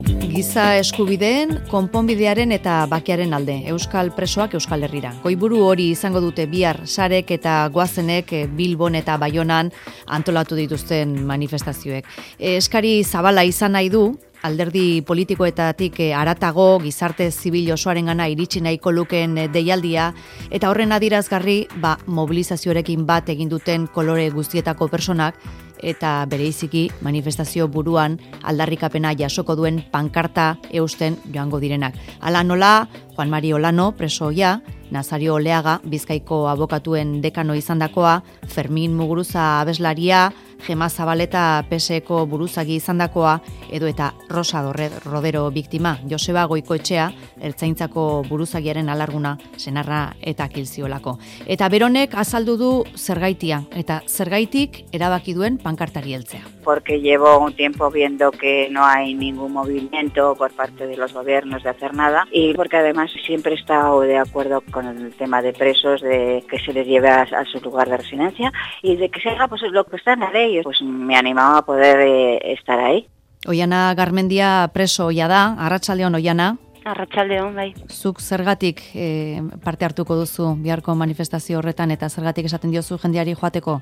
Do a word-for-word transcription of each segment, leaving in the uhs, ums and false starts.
Giza eskubideen, konponbidearen eta bakearen alde, Euskal presoak Euskal Herrira. Goiburu hori izango dute bihar sarek eta goazenek Bilbon eta Baionan antolatu dituzten manifestazioek. Eskari zabala izan nahi du, alderdi politikoetatik haratago gizarte zibil osoarengana iritsi nahiko lukeen deialdia eta horren adierazgarri ba, mobilizazioarekin bat egin duten kolore guztietako personak eta bereiziki manifestazio buruan aldarrikapena jasoko duen pankarta eusten joango direnak. Hala nola, Juan Mari Olano, presoia, Nazario Oleaga, Bizkaiko abokatuen dekano izandakoa, Fermin Muguruza abeslaria, Gema Zabaleta P S Eko buruzagi izandakoa, edo eta Rosa Rodero biktima, Joseba Goikoetxea, Ertzaintzako buruzagiaren alarguna, senarra eta kilziolako. Eta beronek azaldu du zergaitia, eta zergaitik erabaki duen pankartari heltzea. Porque llevo un tiempo viendo que no hay ningún movimiento por parte de los gobiernos de hacer nada y porque además siempre he estado de acuerdo con el tema de presos, de que se les lleve a, a su lugar de residencia y de que se haga pues lo que está en la ley. Pues me animaba a poder eh, estar ahí. Oiana Garmendia preso oia da, Arratsaldeon Oiana. Arratsaldeon, bai. Zuk zergatik eh, parte hartuko duzu biharko manifestazio horretan eta zergatik esaten diozu jendeari joateko?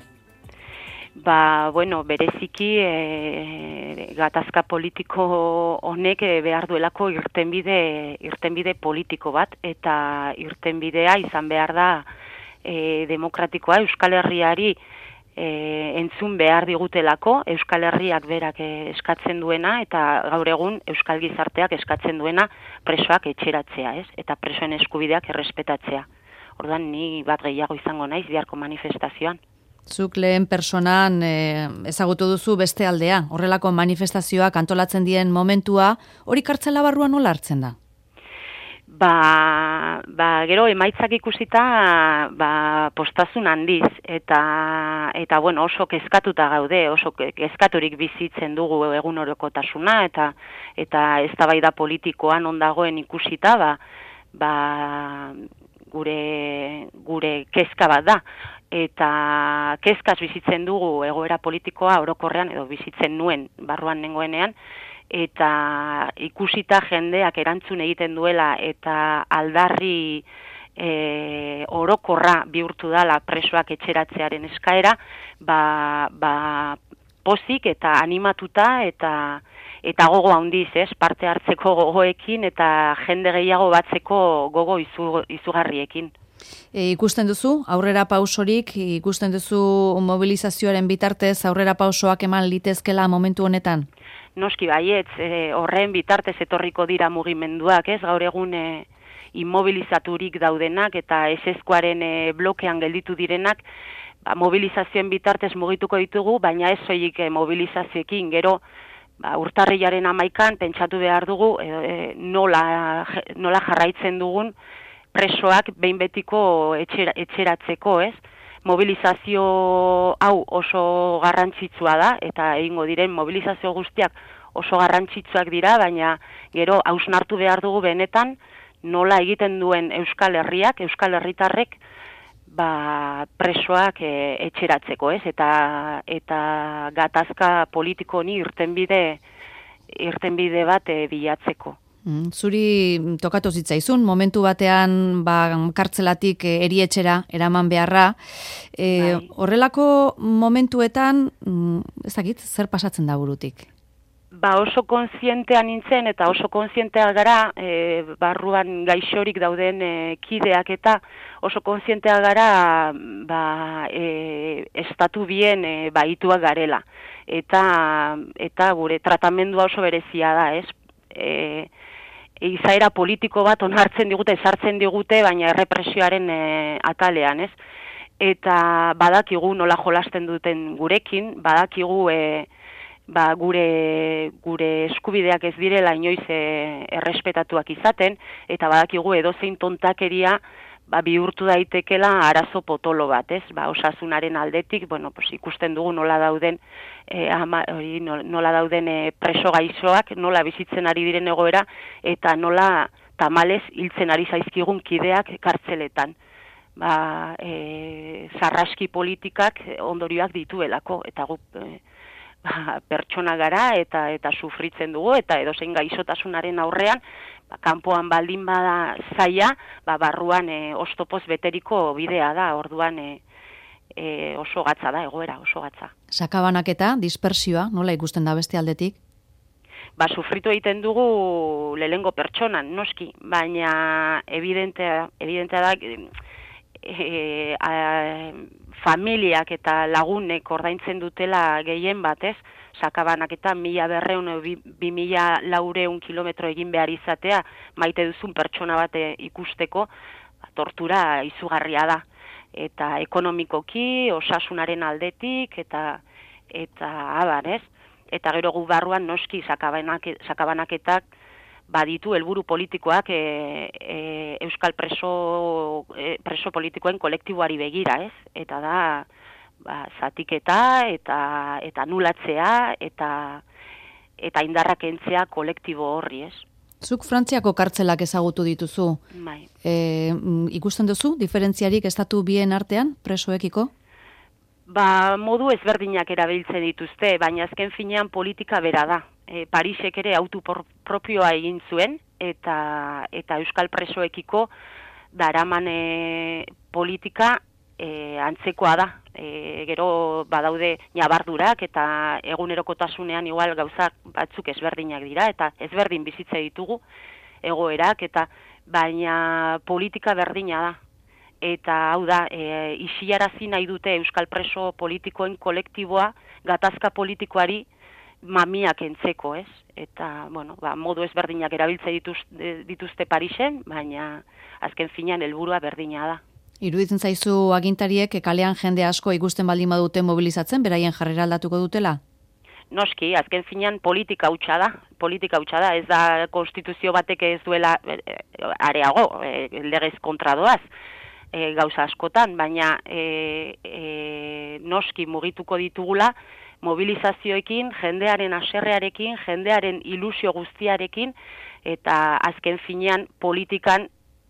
Ba, bueno, bereziki e, gatazka politiko honek e, behar duelako irtenbide, irtenbide politiko bat, eta irtenbidea izan behar da e, demokratikoa Euskal Herriari e, entzun behar digutelako, Euskal Herriak berak e, eskatzen duena, eta gaur egun Euskal Gizarteak eskatzen duena presoak etxeratzea, ez? Eta presoen eskubideak errespetatzea. Orduan, ni bat gehiago izango naiz biharko manifestazioan. Zuk lehen personan e, ezagutu duzu beste aldea, horrelako manifestazioak antolatzen dien momentua, hori kartzela barruan nola hartzen da? Ba, ba, gero emaitzak ikusita ba, postazun handiz, eta, eta bueno, oso kezkatuta gaude, oso kezkaturik bizitzen dugu egunerokotasuna, eta, eta eztabaida politikoan ondagoen ikusita, ba, ba, gure, gure kezka bat da. Eta kezkaz bizitzen dugu egoera politikoa orokorrean edo bizitzen nuen barruan nengoenean, eta ikusita jendeak erantzun egiten duela eta aldarri e, orokorra bihurtu dala presoak etxeratzearen eskaera, ba, ba, pozik eta animatuta eta eta gogo handiz, ez, parte hartzeko gogoekin eta jende gehiago batzeko gogo izu, izugarriekin. E, ikusten duzu, aurrera pausorik, ikusten duzu mobilizazioaren bitartez aurrera pausoak eman litezkela momentu honetan? Noski baietz, e, horren bitartez etorriko dira mugimenduak, ez, gaur egun e, immobilizaturik daudenak eta esezkoaren e, blokean gelditu direnak, ba, mobilizazioen bitartez mugituko ditugu, baina ez soilik e, mobilizazioekin, gero ba, urtarrilaren hamaikan pentsatu behar dugu e, e, nola, nola jarraitzen dugun presoak behin betiko etxera, etxeratzeko, ez? Mobilizazio hau oso garrantzitsua da, eta egingo diren mobilizazio guztiak oso garrantzitsuak dira, baina gero hausnartu behar dugu benetan nola egiten duen Euskal Herriak, Euskal Herritarrek, ba, presoak e, etxeratzeko, ez? Eta, eta gatazka politiko honi irtenbide, irtenbide bat e, bilatzeko. Zuri tokatu zitzaizun, momentu batean ba, kartzelatik erietxera eraman beharra. E, bai. Horrelako momentuetan, ez dakit, zer pasatzen da burutik? Ba oso kontzientea nintzen eta oso kontzientea gara, e, barruan gaixorik dauden e, kideak eta oso kontzientea gara ba, e, estatu bien e, baituak garela. Eta, eta gure tratamendua oso berezia da, ez? E, izaera politiko bat onartzen digute, ezartzen digute, baina errepresioaren e, atalean, ez? Eta badakigu nola jolasten duten gurekin, badakigu e, ba, gure, gure eskubideak ez direla inoiz e, errespetatuak izaten, eta badakigu edozein tontakeria ba, bihurtu daitekela arazo potolo bat, ez? Ba, osasunaren aldetik, bueno, pues, ikusten dugu nola dauden e, ama, ori, nola dauden e, preso gaixoak, nola bizitzen ari diren egoera, eta nola tamalez hiltzen ari zaizkigun kideak kartzeletan. Ba, e, zarraski politikak ondorioak dituelako, eta gu, e, ba, pertsona gara eta eta sufritzen dugu, eta edozein gaixotasunaren aurrean, ba, kanpoan baldin bada zaila, ba, barruan e, oztopoz beteriko bidea da, orduan e, e, oso gatza da, egoera oso gatza. Sakabanaketa, dispersioa, nola ikusten da beste aldetik? Ba, sufritu egiten dugu lehengo pertsonan, noski, baina evidentea, evidentea da, e, a, familiak eta lagunek ordaintzen dutela gehien batez, sakabanak eta mila berreun, bi, bi mila laureun kilometro egin behar izatea, maite duzun pertsona bate ikusteko, tortura izugarria da. Eta ekonomikoki, osasunaren aldetik, eta eta abar, ez? Eta gero gu barruan noski sakabanak, sakabanaketak baditu helburu politikoak e, e, euskal preso, e, preso politikoen kolektiboari begira, ez? Eta da, ba, zatiketa, eta, eta nulatzea, eta, eta indarrak entzea kolektibo horri, ez? Zuk Frantziako kartzelak ezagutu dituzu. Bai. E, ikusten duzu, diferentziarik estatu bien artean, presoekiko? Ba, modu ezberdinak erabiltzen dituzte, baina azken finean politika bera da. E, Parisek ere autu propioa egin zuen, eta, eta euskal presoekiko daraman e, politika e, antzekoa da. E, gero badaude nabardurak eta egunerokotasunean igual gauzak batzuk ezberdinak dira, eta ezberdin bizitza ditugu egoerak, eta baina politika berdina da. Eta hau da, e, isiarazi nahi dute euskal preso politikoen kolektiboa gatazka politikoari mamiak entzeko, ez? Eta, bueno, ba, modu ezberdinak erabiltze dituzte, dituzte Parisen, baina azken finean helburua berdina da. Iruditzen zaizu agintariek kalean jende asko ikusten baldin badute mobilizatzen, beraien jarrera aldatuko dutela? Noski, azken finean politika hutsa da, politika hutsa da, ez da konstituzio batek ez duela areago, e, legez kontra doaz, e, gauza askotan, baina e, e, noski mugituko ditugula mobilizazioekin, jendearen haserrearekin, jendearen ilusio guztiarekin, eta azken finean politikan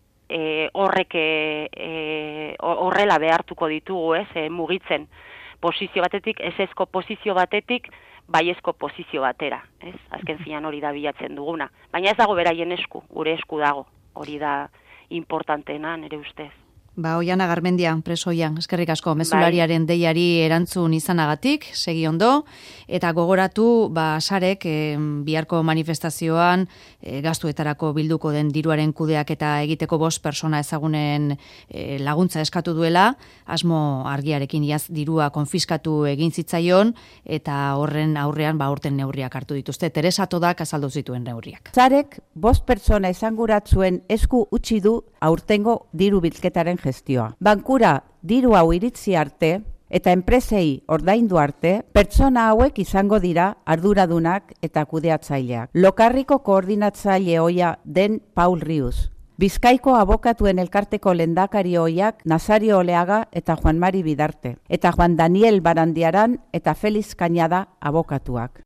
E, horrek e, e, horrela behartuko ditugu, ez, e, mugitzen posizio batetik, ezezko posizio batetik, baiezko posizio batera, ez, azken finean hori da bilatzen duguna. Baina ez dago beraien esku, gure esku dago, hori da importanteena nire ustez. Ba, Oiana Garmendia, presoian, eskerrik asko, mezulariaren bai. Deiari erantzun izanagatik, segi ondo, eta gogoratu, ba, sarek, e, biharko manifestazioan, e, gastuetarako bilduko den diruaren kudeak eta egiteko bost persona ezagunen e, laguntza eskatu duela, asmo argiarekin iaz dirua konfiskatu egin zitzaion, eta horren aurrean, ba, horten neurriak hartu dituzte. Teresa Todak azaldu zituen neurriak. Sarek, bost persona esanguratzuen esku utzi du aurtengo diru bilketaren gestioa. Bankura diru hau iritzi arte eta enpresei ordaindu arte, pertsona hauek izango dira arduradunak eta kudeatzaileak. Lokarriko koordinatzaile ohia den Paul Rius. Bizkaiko abokatuen elkarteko lehendakari ohiak Nazario Oleaga eta Juan Mari Bidarte. Eta Juan Daniel Barandiaran eta Feliz Cañada abokatuak.